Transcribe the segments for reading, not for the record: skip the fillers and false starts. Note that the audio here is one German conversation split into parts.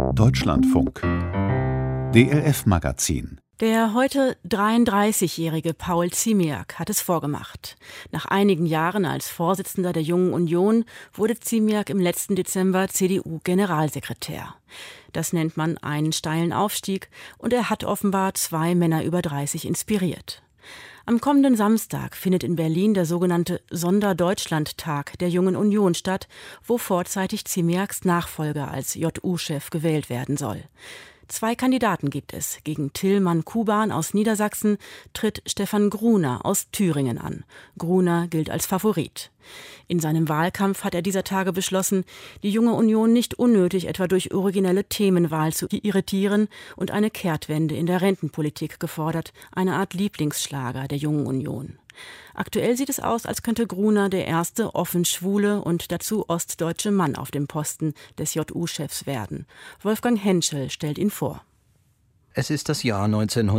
Deutschlandfunk DLF-Magazin. Der heute 33-jährige Paul Ziemiak hat es vorgemacht. Nach einigen Jahren als Vorsitzender der Jungen Union wurde Ziemiak im letzten Dezember CDU-Generalsekretär. Das nennt man einen steilen Aufstieg und er hat offenbar 2 Männer über 30 inspiriert. Am kommenden Samstag findet in Berlin der sogenannte Sonderdeutschlandtag der Jungen Union statt, wo vorzeitig Ziemiaks Nachfolger als JU-Chef gewählt werden soll. 2 Kandidaten gibt es. Gegen Tillmann Kuban aus Niedersachsen tritt Stefan Gruner aus Thüringen an. Gruner gilt als Favorit. In seinem Wahlkampf hat er dieser Tage beschlossen, die Junge Union nicht unnötig etwa durch originelle Themenwahl zu irritieren und eine Kehrtwende in der Rentenpolitik gefordert, eine Art Lieblingsschlager der Jungen Union. Aktuell sieht es aus, als könnte Gruner der erste offen schwule und dazu ostdeutsche Mann auf dem Posten des JU-Chefs werden. Wolfgang Henschel stellt ihn vor. Es ist das Jahr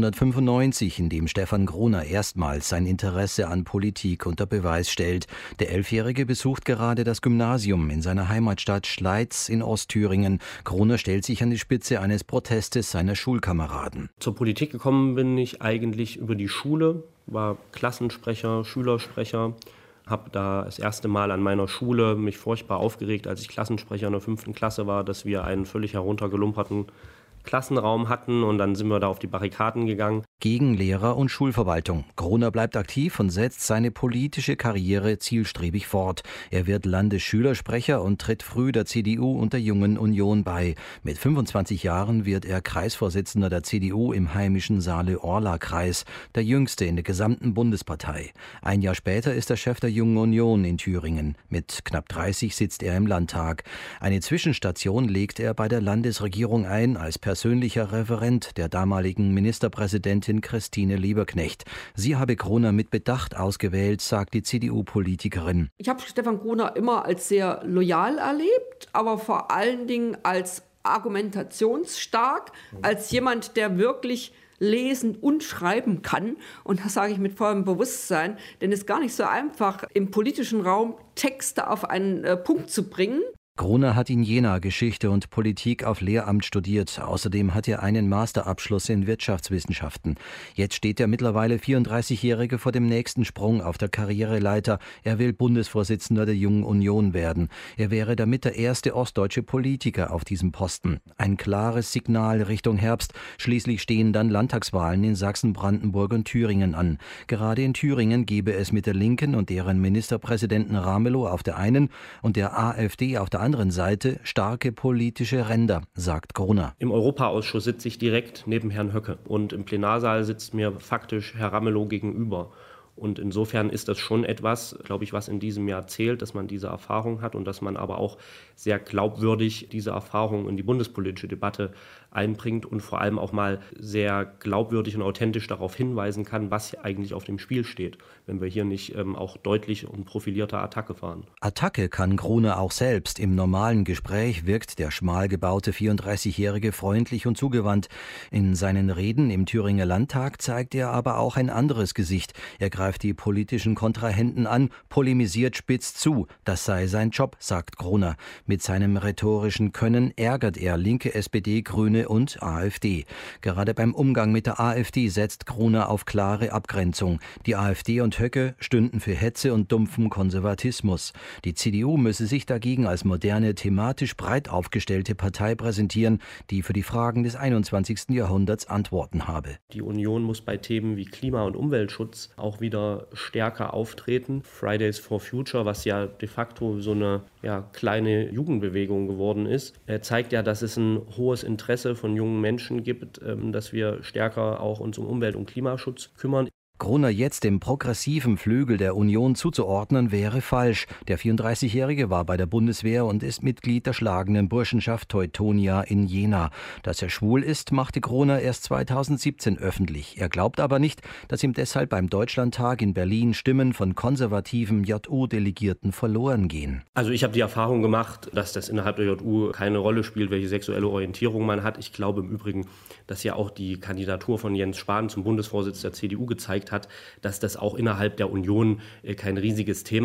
1995, in dem Stefan Gruner erstmals sein Interesse an Politik unter Beweis stellt. Der 11-Jährige besucht gerade das Gymnasium in seiner Heimatstadt Schleiz in Ostthüringen. Gruner stellt sich an die Spitze eines Protestes seiner Schulkameraden. Zur Politik gekommen bin ich eigentlich über die Schule, war Klassensprecher, Schülersprecher. Habe da das erste Mal an meiner Schule mich furchtbar aufgeregt, als ich Klassensprecher in der 5. Klasse war, dass wir einen völlig heruntergelumperten Klassenraum hatten und dann sind wir da auf die Barrikaden gegangen. Gegen Lehrer und Schulverwaltung. Gruner bleibt aktiv und setzt seine politische Karriere zielstrebig fort. Er wird Landesschülersprecher und tritt früh der CDU und der Jungen Union bei. Mit 25 Jahren wird er Kreisvorsitzender der CDU im heimischen Saale-Orla-Kreis, der jüngste in der gesamten Bundespartei. Ein Jahr später ist er Chef der Jungen Union in Thüringen. Mit knapp 30 sitzt er im Landtag. Eine Zwischenstation legt er bei der Landesregierung ein als persönlicher Referent der damaligen Ministerpräsidentin Christine Lieberknecht. Sie habe Gruner mit Bedacht ausgewählt, sagt die CDU-Politikerin. Ich habe Stefan Gruner immer als sehr loyal erlebt, aber vor allen Dingen als argumentationsstark, als jemand, der wirklich lesen und schreiben kann. Und das sage ich mit vollem Bewusstsein, denn es ist gar nicht so einfach, im politischen Raum Texte auf einen Punkt zu bringen. Gruner hat in Jena Geschichte und Politik auf Lehramt studiert. Außerdem hat er einen Masterabschluss in Wirtschaftswissenschaften. Jetzt steht der mittlerweile 34-Jährige vor dem nächsten Sprung auf der Karriereleiter. Er will Bundesvorsitzender der Jungen Union werden. Er wäre damit der erste ostdeutsche Politiker auf diesem Posten. Ein klares Signal Richtung Herbst. Schließlich stehen dann Landtagswahlen in Sachsen, Brandenburg und Thüringen an. Gerade in Thüringen gebe es mit der Linken und deren Ministerpräsidenten Ramelow auf der einen und der AfD auf der anderen Seite starke politische Ränder, sagt Gruner. Im Europaausschuss sitze ich direkt neben Herrn Höcke und im Plenarsaal sitzt mir faktisch Herr Ramelow gegenüber. Und insofern ist das schon etwas, glaube ich, was in diesem Jahr zählt, dass man diese Erfahrung hat und dass man aber auch sehr glaubwürdig diese Erfahrung in die bundespolitische Debatte einbringt und vor allem auch mal sehr glaubwürdig und authentisch darauf hinweisen kann, was eigentlich auf dem Spiel steht, wenn wir hier nicht auch deutlich und profilierte Attacke fahren. Attacke kann Gruner auch selbst. Im normalen Gespräch wirkt der schmal gebaute 34-Jährige freundlich und zugewandt. In seinen Reden im Thüringer Landtag zeigt er aber auch ein anderes Gesicht. Er greift die politischen Kontrahenten an, polemisiert spitz zu. Das sei sein Job, sagt Gruner. Mit seinem rhetorischen Können ärgert er linke SPD, Grüne und AfD. Gerade beim Umgang mit der AfD setzt Gruner auf klare Abgrenzung. Die AfD und Höcke stünden für Hetze und dumpfen Konservatismus. Die CDU müsse sich dagegen als moderne, thematisch breit aufgestellte Partei präsentieren, die für die Fragen des 21. Jahrhunderts Antworten habe. Die Union muss bei Themen wie Klima- und Umweltschutz auch wieder stärker auftreten. Fridays for Future, was ja de facto so eine kleine Jugendbewegung geworden ist, zeigt ja, dass es ein hohes Interesse von jungen Menschen gibt, dass wir stärker auch uns um Umwelt- und Klimaschutz kümmern. Gruner jetzt dem progressiven Flügel der Union zuzuordnen, wäre falsch. Der 34-Jährige war bei der Bundeswehr und ist Mitglied der schlagenden Burschenschaft Teutonia in Jena. Dass er schwul ist, machte Gruner erst 2017 öffentlich. Er glaubt aber nicht, dass ihm deshalb beim Deutschlandtag in Berlin Stimmen von konservativen JU-Delegierten verloren gehen. Also ich habe die Erfahrung gemacht, dass das innerhalb der JU keine Rolle spielt, welche sexuelle Orientierung man hat. Ich glaube im Übrigen, dass ja auch die Kandidatur von Jens Spahn zum Bundesvorsitz der CDU gezeigt hat, dass das auch innerhalb der Union kein riesiges Thema ist.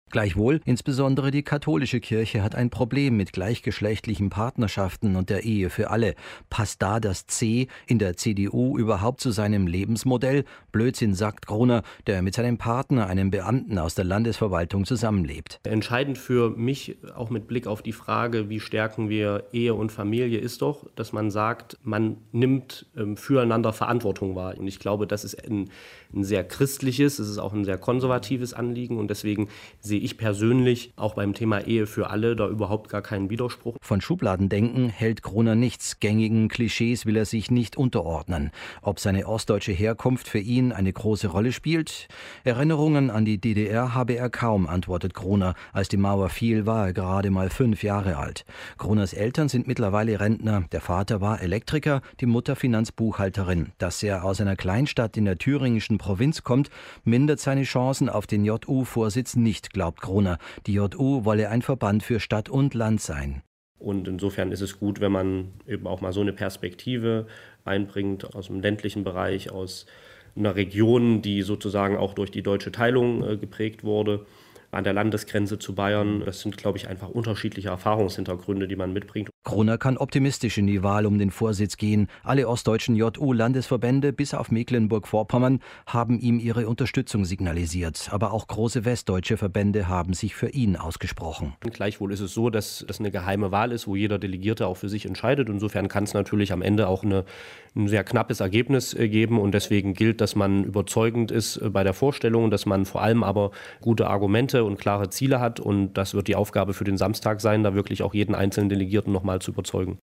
Gleichwohl, insbesondere die katholische Kirche hat ein Problem mit gleichgeschlechtlichen Partnerschaften und der Ehe für alle. Passt da das C in der CDU überhaupt zu seinem Lebensmodell? Blödsinn, sagt Gruner, der mit seinem Partner, einem Beamten aus der Landesverwaltung, zusammenlebt. Entscheidend für mich, auch mit Blick auf die Frage, wie stärken wir Ehe und Familie, ist doch, dass man sagt, man nimmt füreinander Verantwortung wahr. Und ich glaube, das ist ein sehr christliches, es ist auch ein sehr konservatives Anliegen und deswegen sehe ich persönlich auch beim Thema Ehe für alle da überhaupt gar keinen Widerspruch. Von Schubladendenken hält Gruner nichts. Gängigen Klischees will er sich nicht unterordnen. Ob seine ostdeutsche Herkunft für ihn eine große Rolle spielt? Erinnerungen an die DDR habe er kaum, antwortet Gruner. Als die Mauer fiel, war er gerade mal 5 Jahre alt. Gruners Eltern sind mittlerweile Rentner. Der Vater war Elektriker, die Mutter Finanzbuchhalterin. Dass er aus einer Kleinstadt in der thüringischen Provinz kommt, mindert seine Chancen auf den JU-Vorsitz nicht, glaubt Gruner. Die JU wolle ein Verband für Stadt und Land sein. Und insofern ist es gut, wenn man eben auch mal so eine Perspektive einbringt aus dem ländlichen Bereich, aus einer Region, die sozusagen auch durch die deutsche Teilung geprägt wurde, an der Landesgrenze zu Bayern. Das sind, glaube ich, einfach unterschiedliche Erfahrungshintergründe, die man mitbringt. Gruner kann optimistisch in die Wahl um den Vorsitz gehen. Alle ostdeutschen JU-Landesverbände bis auf Mecklenburg-Vorpommern haben ihm ihre Unterstützung signalisiert. Aber auch große westdeutsche Verbände haben sich für ihn ausgesprochen. Gleichwohl ist es so, dass das eine geheime Wahl ist, wo jeder Delegierte auch für sich entscheidet. Insofern kann es natürlich am Ende auch ein sehr knappes Ergebnis geben. Und deswegen gilt, dass man überzeugend ist bei der Vorstellung, dass man vor allem aber gute Argumente und klare Ziele hat. Und das wird die Aufgabe für den Samstag sein, da wirklich auch jeden einzelnen Delegierten nochmal zu überzeugen.